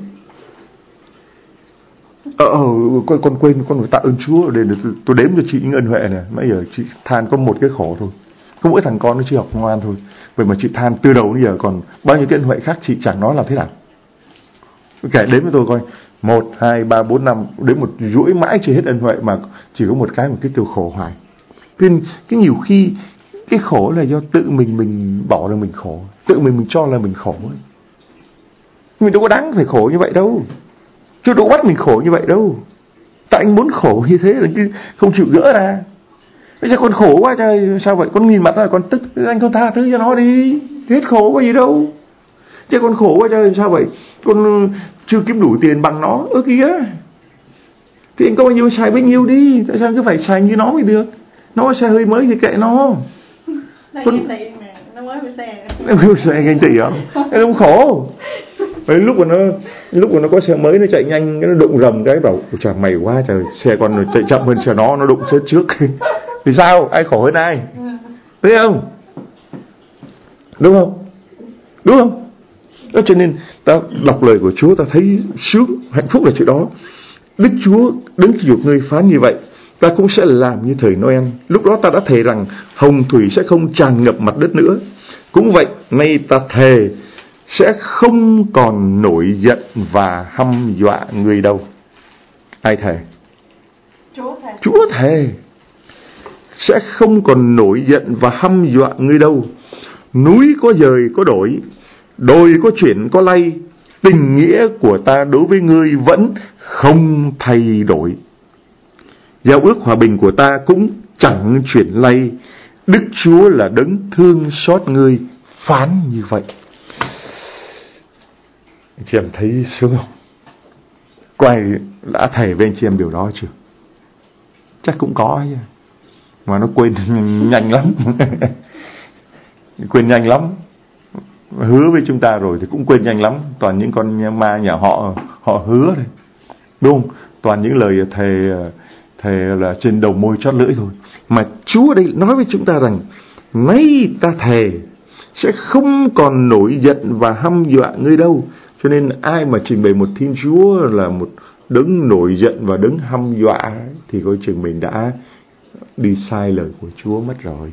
Ờ, con, con quên, con phải tạ ơn Chúa để tôi, tôi đếm cho chị những ân huệ này. Nãy giờ chị than có một cái khổ thôi, có mỗi thằng con nó chưa học ngoan thôi. Vậy mà chị than từ đầu đến giờ còn bao nhiêu cái ân huệ khác chị chẳng nói làm thế nào. Kể đếm với tôi coi, một, hai, ba, bốn, năm, đến một chuỗi mãi chưa hết ân huệ mà chỉ có một cái một cái kêu khổ hoài. Cái, cái nhiều khi cái khổ là do tự mình mình bỏ là mình khổ, tự mình mình cho là mình khổ ấy. Mình đâu có đáng phải khổ như vậy đâu, chứ đâu bắt mình khổ như vậy đâu. Tại anh muốn khổ như thế là chứ không chịu gỡ ra. Bây giờ con khổ quá trời, sao vậy? Con nhìn mặt là con tức, anh không tha thứ cho nó đi, hết khổ có gì đâu. Chứ con khổ quá trời, sao vậy? Con chưa kiếm đủ tiền bằng nó, ơ kìa. Thì anh có bao nhiêu xài bấy nhiêu đi, tại sao cứ phải xài như nó mới được? Nó xe hơi mới thì kệ nó. Con... nó mới bị xe. Nó mới xe ganh tị hả? Nó không khổ. Mấy lúc mà nó lúc mà nó có xe mới nó chạy nhanh, nó đụng rầm cái bảo trời mày quá trời, xe con chạy chậm hơn xe nó, nó đụng chết trước. Thì sao? Ai khổ hơn ai? Thấy không? Đúng không? Đúng không? Đó, cho nên ta đọc lời của Chúa ta thấy sướng, hạnh phúc là chuyện đó. Đức Chúa đứng chuộc ngươi phán như vậy, ta cũng sẽ làm như thời Noel. Lúc đó ta đã thề rằng hồng thủy sẽ không tràn ngập mặt đất nữa. Cũng vậy, nay ta thề sẽ không còn nổi giận và hăm dọa người đâu. Ai thề? Chúa thề. Chúa thề sẽ không còn nổi giận và hăm dọa người đâu. Núi có dời có đổi, đồi có chuyển có lay, tình nghĩa của ta đối với ngươi vẫn không thay đổi. Giao ước hòa bình của ta cũng chẳng chuyển lay. Đức Chúa là đấng thương xót ngươi, phán như vậy. Anh chị em thấy sướng không? Có ai đã thề với anh chị em điều đó chưa? Chắc cũng có chứ. Mà nó quên nhanh lắm. Quên nhanh lắm. Hứa với chúng ta rồi thì cũng quên nhanh lắm. Toàn những con ma nhà họ họ hứa thôi, đúng không? Toàn những lời thề thề là trên đầu môi chót lưỡi thôi. Mà Chúa đây nói với chúng ta rằng nay ta thề sẽ không còn nổi giận và hăm dọa ngươi đâu. Cho nên ai mà trình bày một Thiên Chúa là một đấng nổi giận và đấng hăm dọa thì coi chừng mình đã đi sai lời của Chúa mất rồi.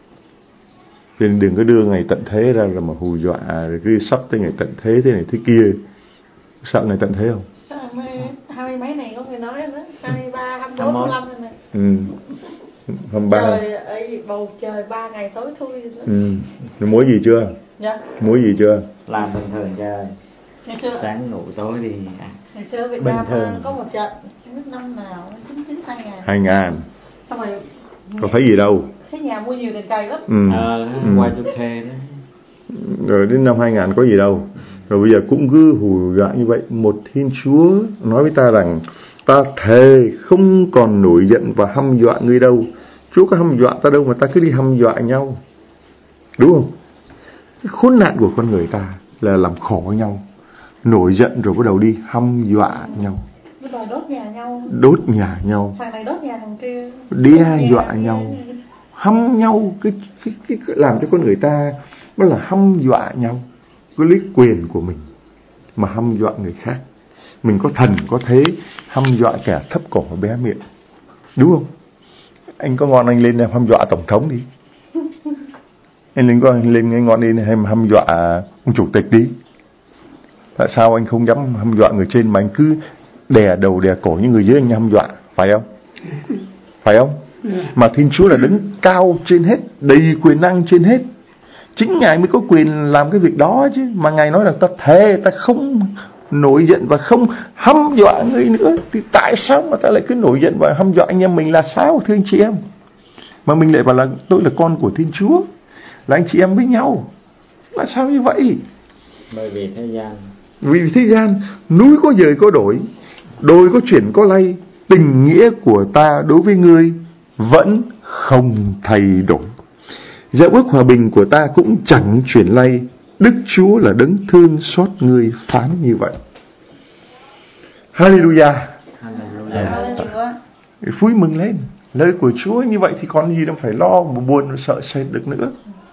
Cho nên đừng có đưa ngày tận thế ra là mà hù dọa, rồi cứ sắp tới ngày tận thế thế này thế kia. Sợ ngày tận thế không? Sao hai mươi mấy này có người nói nữa, hai mươi ba, hai mươi bốn, hai mươi lăm này. Ừ. hai mươi ba. Trời ơi, bầu trời ba ngày tối thui nữa. Ừ. Rồi muối gì chưa? Dạ. Muối gì chưa? Làm bình thường chơi. Sáng ngủ tối thì à. Ngày xưa Việt Nam có một trận năm nào chín chín hai ngàn. hai ngàn. Xong rồi có thấy gì đâu. Thấy nhà mua nhiều tiền cày lắm. Ừ. Ờ, ừ. qua chục thê đó. Rồi đến năm hai ngàn có gì đâu. Rồi bây giờ cũng cứ hù dọa như vậy. Một Thiên Chúa nói với ta rằng ta thề không còn nổi giận và hăm dọa ngươi đâu. Chúa có hăm dọa ta đâu mà ta cứ đi hăm dọa nhau, đúng không? Cái khốn nạn của con người ta là làm khổ nhau, nổi giận rồi bắt đầu đi hăm dọa nhau, đốt nhà nhau, đốt nhà nhau, thằng này đốt nhà thằng kia, đe dọa nhau, hăm nhau. Cái, cái, cái, cái làm cho con người ta nó là hăm dọa nhau, cứ lấy quyền của mình mà hăm dọa người khác. Mình có thần có thế hăm dọa kẻ thấp cổ bé miệng, đúng không? Anh có ngon anh lên hăm dọa tổng thống đi, anh lên có lên cái ngon đi hay hăm dọa ông chủ tịch đi. Tại sao anh không dám hăm dọa người trên mà anh cứ đè đầu đè cổ những người dưới anh hăm dọa, phải không? Phải không? Mà Thiên Chúa là đứng cao trên hết, đầy quyền năng trên hết, chính Ngài mới có quyền làm cái việc đó chứ. Mà Ngài nói là ta thề ta không nổi giận và không hăm dọa người nữa, thì tại sao mà ta lại cứ nổi giận và hăm dọa anh em mình là sao, thưa anh chị em? Mà mình lại bảo là tôi là con của Thiên Chúa, là anh chị em với nhau, là sao như vậy? Bởi vì thế gian, vì thế gian núi có dời có đổi, đồi có chuyển có lay, tình nghĩa của ta đối với ngươi vẫn không thay đổi. Giao ước hòa bình của ta cũng chẳng chuyển lay. Đức Chúa là đấng thương xót ngươi, phán như vậy. Hallelujah. Hallelujah. Vui mừng lên. Lời của Chúa như vậy thì còn gì đâu phải lo, buồn, sợ sệt được nữa.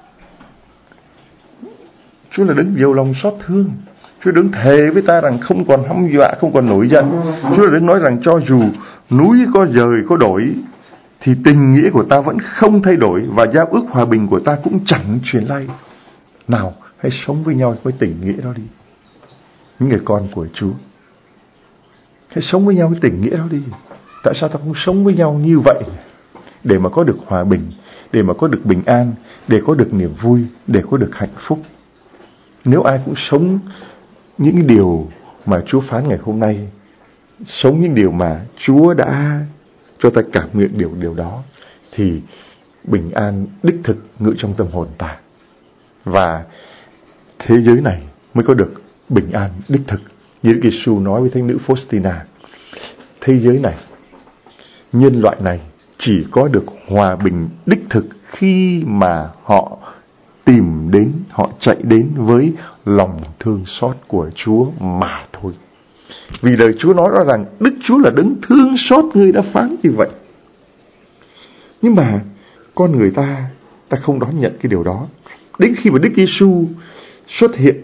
Chúa là đấng nhiều lòng xót thương. Chúa đấng thề với ta rằng không còn hăm dọa, không còn nổi giận. Chúa là đấng nói rằng cho dù núi có dời, có đổi, thì tình nghĩa của ta vẫn không thay đổi, và giao ước hòa bình của ta cũng chẳng chuyển lay. Nào, hãy sống với nhau với tình nghĩa đó đi. Những người con của Chúa, hãy sống với nhau với tình nghĩa đó đi. Tại sao ta không sống với nhau như vậy? Để mà có được hòa bình, để mà có được bình an, để có được niềm vui, để có được hạnh phúc. Nếu ai cũng sống những điều mà Chúa phán ngày hôm nay, sống những điều mà Chúa đã cho ta cảm nghiệm điều điều đó, thì bình an đích thực ngự trong tâm hồn ta, và thế giới này mới có được bình an đích thực. Như Đức Giêsu nói với thánh nữ Faustina, thế giới này, nhân loại này chỉ có được hòa bình đích thực khi mà họ tìm đến, họ chạy đến với lòng thương xót của Chúa mà thôi. Vì lời Chúa nói rõ rằng Đức Chúa là đấng thương xót người đã phán như vậy. Nhưng mà con người ta, ta không đón nhận cái điều đó. Đến khi mà Đức Giêsu xuất hiện,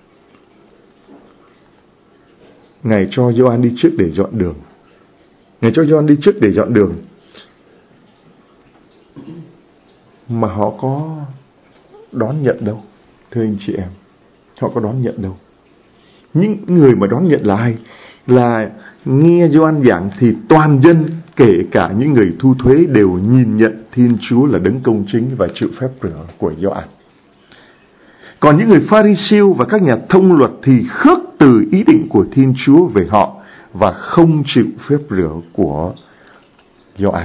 Ngài cho Gioan đi trước để dọn đường. Ngài cho Gioan đi trước để dọn đường. Mà họ có đón nhận đâu, thưa anh chị em. Họ có đón nhận đâu. Những người mà đón nhận là ai? Là nghe Gioan giảng thì toàn dân, kể cả những người thu thuế, đều nhìn nhận Thiên Chúa là đấng công chính và chịu phép rửa của Gioan. Còn những người Pha-ri-siêu và các nhà thông luật thì khước từ ý định của Thiên Chúa về họ và không chịu phép rửa của Gioan.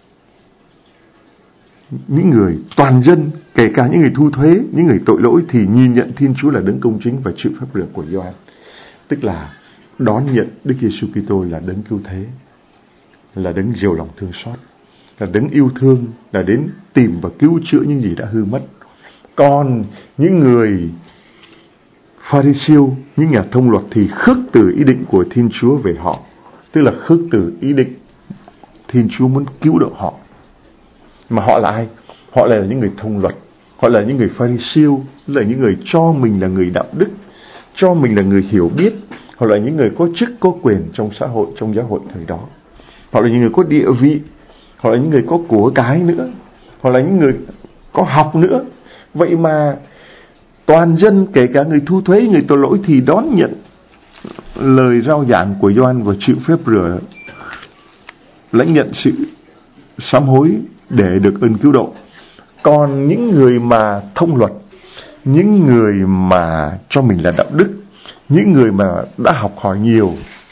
Những người toàn dân, kể cả những người thu thuế, những người tội lỗi, thì nhìn nhận Thiên Chúa là đấng công chính và chịu phép rửa của Gioan. Tức là đón nhận Đức Giêsu Kitô là đấng cứu thế, là đấng giàu lòng thương xót, là đấng yêu thương, là đến tìm và cứu chữa những gì đã hư mất. Còn những người Pha-ri-siêu, những nhà thông luật thì khước từ ý định của Thiên Chúa về họ. Tức là khước từ ý định Thiên Chúa muốn cứu độ họ. Mà họ là ai? Họ là những người thông luật, họ là những người Pha-ri-siêu, là những người cho mình là người đạo đức, cho mình là người hiểu biết. Họ là những người có chức có quyền trong xã hội, trong giáo hội thời đó. Họ là những người có địa vị, họ là những người có của cái nữa, họ là những người có học nữa. Vậy mà toàn dân, kể cả người thu thuế, người tội lỗi, thì đón nhận lời rao giảng của Gioan và chịu phép rửa, lãnh nhận sự sám hối để được ơn cứu độ. Còn những người mà thông luật, những người mà cho mình là đạo đức, những người mà đã học hỏi nhiều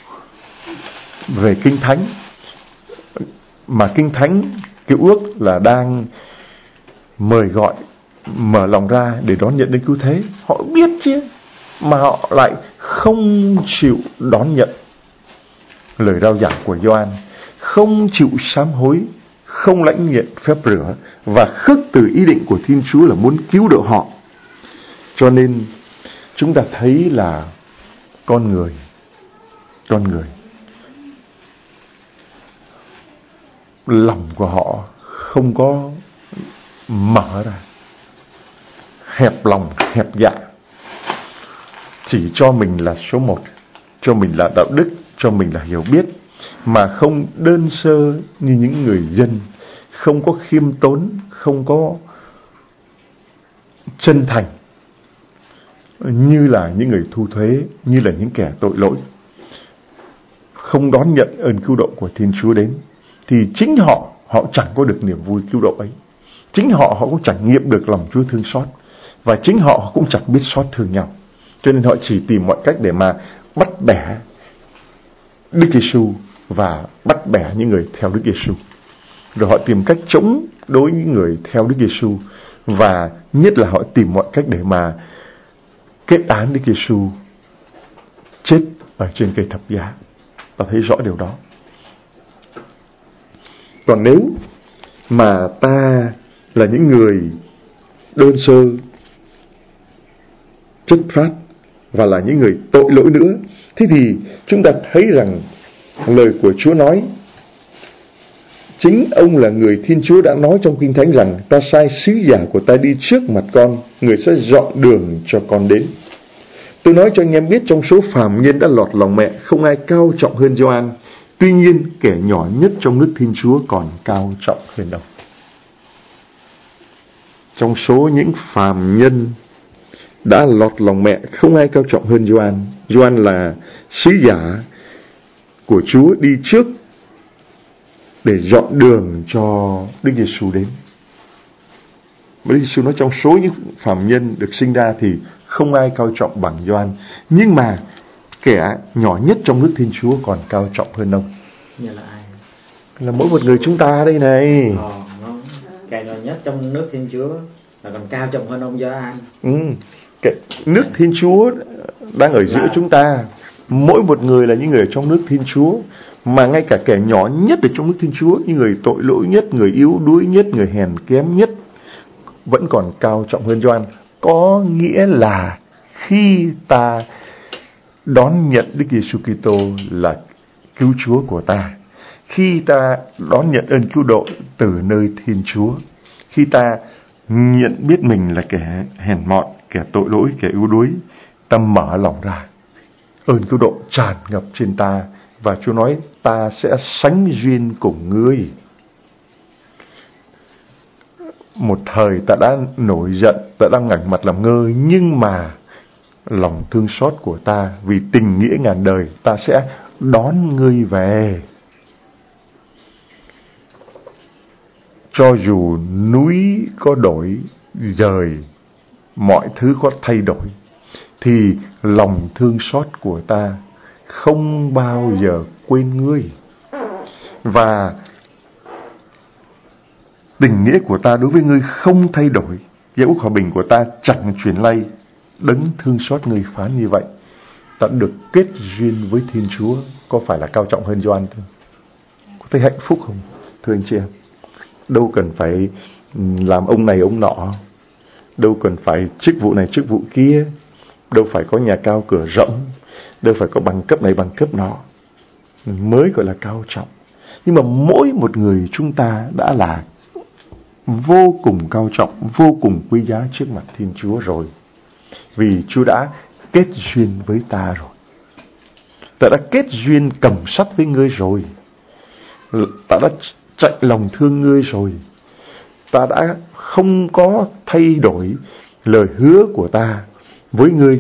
về Kinh Thánh, mà Kinh Thánh Cựu Ước là đang mời gọi, mở lòng ra để đón nhận đến cứu thế, họ biết chứ, mà họ lại không chịu đón nhận lời rao giảng của Gioan, không chịu sám hối, không lãnh nhận phép rửa, và khước từ ý định của Thiên Chúa là muốn cứu độ họ. Cho nên chúng ta thấy là con người, con người, lòng của họ không có mở ra, hẹp lòng, hẹp dạ, chỉ cho mình là số một, cho mình là đạo đức, cho mình là hiểu biết, mà không đơn sơ như những người dân, không có khiêm tốn, không có chân thành như là những người thu thuế, như là những kẻ tội lỗi, không đón nhận ơn cứu độ của Thiên Chúa đến, thì chính họ, họ chẳng có được niềm vui cứu độ ấy. Chính họ, họ cũng chẳng nghiệm được lòng Chúa thương xót, và chính họ cũng chẳng biết xót thương nhau. Cho nên họ chỉ tìm mọi cách để mà bắt bẻ Đức Giêsu và bắt bẻ những người theo Đức Giêsu. Rồi họ tìm cách chống đối những người theo Đức Giêsu, và nhất là họ tìm mọi cách để mà kết án Đức Giêsu chết ở trên cây thập giá. Ta thấy rõ điều đó. Còn nếu mà ta là những người đơn sơ, chất phát, và là những người tội lỗi nữa, Thế thì chúng ta thấy rằng lời của Chúa nói, chính ông là người Thiên Chúa đã nói trong Kinh Thánh rằng: ta sai sứ giả của ta đi trước mặt con, người sẽ dọn đường cho con đến. Tôi nói cho anh em biết, trong số phàm nhân đã lọt lòng mẹ, không ai cao trọng hơn Gioan. Tuy nhiên, kẻ nhỏ nhất trong nước Thiên Chúa còn cao trọng hơn ông. Trong số những phàm nhân đã lọt lòng mẹ, không ai cao trọng hơn Gioan. Gioan là sứ giả của Chúa đi trước để dọn đường cho Đức Giêsu đến. Đức Giêsu nói trong số những phàm nhân được sinh ra thì không ai cao trọng bằng Gioan, nhưng mà kẻ nhỏ nhất trong nước Thiên Chúa còn cao trọng hơn ông. Như là ai? Là mỗi một người chúng ta đây này. Ờ, kẻ nhỏ nhất trong nước Thiên Chúa là còn cao trọng hơn ông Gioan. Ừ, cái nước Thiên Chúa đang ở giữa chúng ta. Mỗi một người là những người ở trong nước Thiên Chúa, mà ngay cả kẻ nhỏ nhất ở trong nước Thiên Chúa, những người tội lỗi nhất, người yếu đuối nhất, người hèn kém nhất, vẫn còn cao trọng hơn Gioan. Có nghĩa là khi ta đón nhận Đức Giêsu Kitô là cứu Chúa của ta, khi ta đón nhận ơn cứu độ từ nơi Thiên Chúa, khi ta nhận biết mình là kẻ hèn mọn, kẻ tội lỗi, kẻ yếu đuối, ta mở lòng ra, ơn cứu độ tràn ngập trên ta, và Chúa nói ta sẽ sánh duyên cùng ngươi. Một thời ta đã nổi giận, ta đã ngẩng mặt làm ngơ, nhưng mà lòng thương xót của ta vì tình nghĩa ngàn đời, ta sẽ đón ngươi về. Cho dù núi có đổi dời, mọi thứ có thay đổi, thì lòng thương xót của ta không bao giờ quên ngươi. Và tình nghĩa của ta đối với ngươi không thay đổi, dẫu hòa bình của ta chẳng chuyển lay. Đấng thương xót ngươi phán như vậy. Ta được kết duyên với Thiên Chúa, có phải là cao trọng hơn Gioan không? Có thấy hạnh phúc không, thưa anh chị em? Đâu cần phải làm ông này ông nọ, đâu cần phải chức vụ này chức vụ kia, đâu phải có nhà cao cửa rộng, đâu phải có bằng cấp này bằng cấp nọ mới gọi là cao trọng. Nhưng mà mỗi một người chúng ta đã là vô cùng cao trọng, vô cùng quý giá trước mặt Thiên Chúa rồi. Vì Chúa đã kết duyên với ta rồi. Ta đã kết duyên cầm sắt với ngươi rồi. Ta đã chạy lòng thương ngươi rồi. Ta đã không có thay đổi lời hứa của ta với ngươi.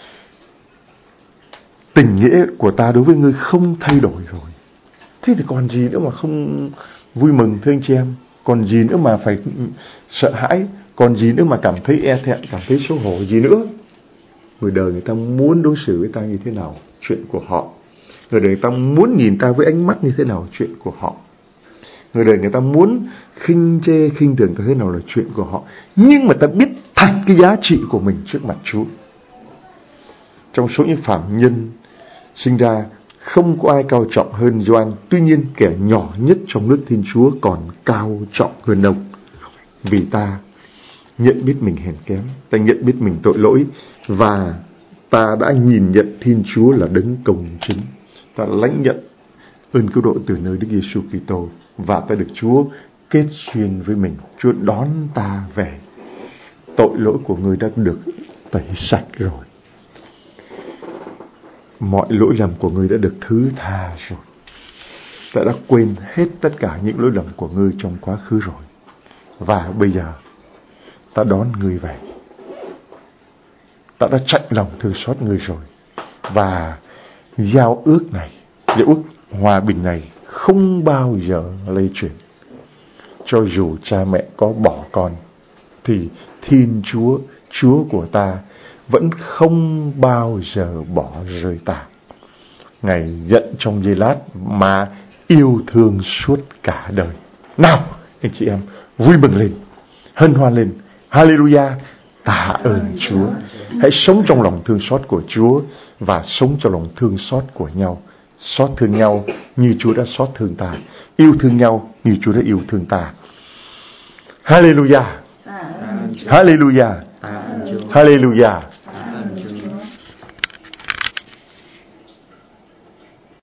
Tình nghĩa của ta đối với ngươi không thay đổi rồi. Thế thì còn gì nữa mà không vui mừng, thưa anh chị em? Còn gì nữa mà phải sợ hãi? Còn gì nữa mà cảm thấy e thẹn, cảm thấy xấu hổ gì nữa? Người đời người ta muốn đối xử với ta như thế nào? Chuyện của họ. Người đời người ta muốn nhìn ta với ánh mắt như thế nào? Chuyện của họ. Người đời người ta muốn khinh chê, khinh thường ta thế nào là chuyện của họ. Nhưng mà ta biết thật cái giá trị của mình trước mặt Chúa. Trong số những phạm nhân sinh ra, không có ai cao trọng hơn Gioan. Tuy nhiên kẻ nhỏ nhất trong nước Thiên Chúa còn cao trọng hơn ông. Vì ta nhận biết mình hèn kém, ta nhận biết mình tội lỗi, và ta đã nhìn nhận Thiên Chúa là đấng công chính. Ta lãnh nhận ơn cứu độ từ nơi Đức Giêsu Kitô, và ta được Chúa kết duyên với mình. Chúa đón ta về. Tội lỗi của ngươi đã được tẩy sạch rồi. Mọi lỗi lầm của ngươi đã được thứ tha rồi. Ta đã quên hết tất cả những lỗi lầm của ngươi trong quá khứ rồi. Và bây giờ ta đón ngươi về. Ta đã chạy lòng thương xót ngươi rồi. Và giao ước này, giao ước hòa bình này không bao giờ lây chuyển. Cho dù cha mẹ có bỏ con, thì Thiên Chúa, Chúa của ta vẫn không bao giờ bỏ rơi ta. Ngài giận trong giây lát mà yêu thương suốt cả đời. Nào, anh chị em, vui mừng lên, hân hoan lên. Hallelujah, tạ ơn Chúa. Hãy sống trong lòng thương xót của Chúa và sống trong lòng thương xót của nhau. Xót thương nhau như Chúa đã xót thương ta. Yêu thương nhau như Chúa đã yêu thương ta. Hallelujah. Hallelujah. Hallelujah.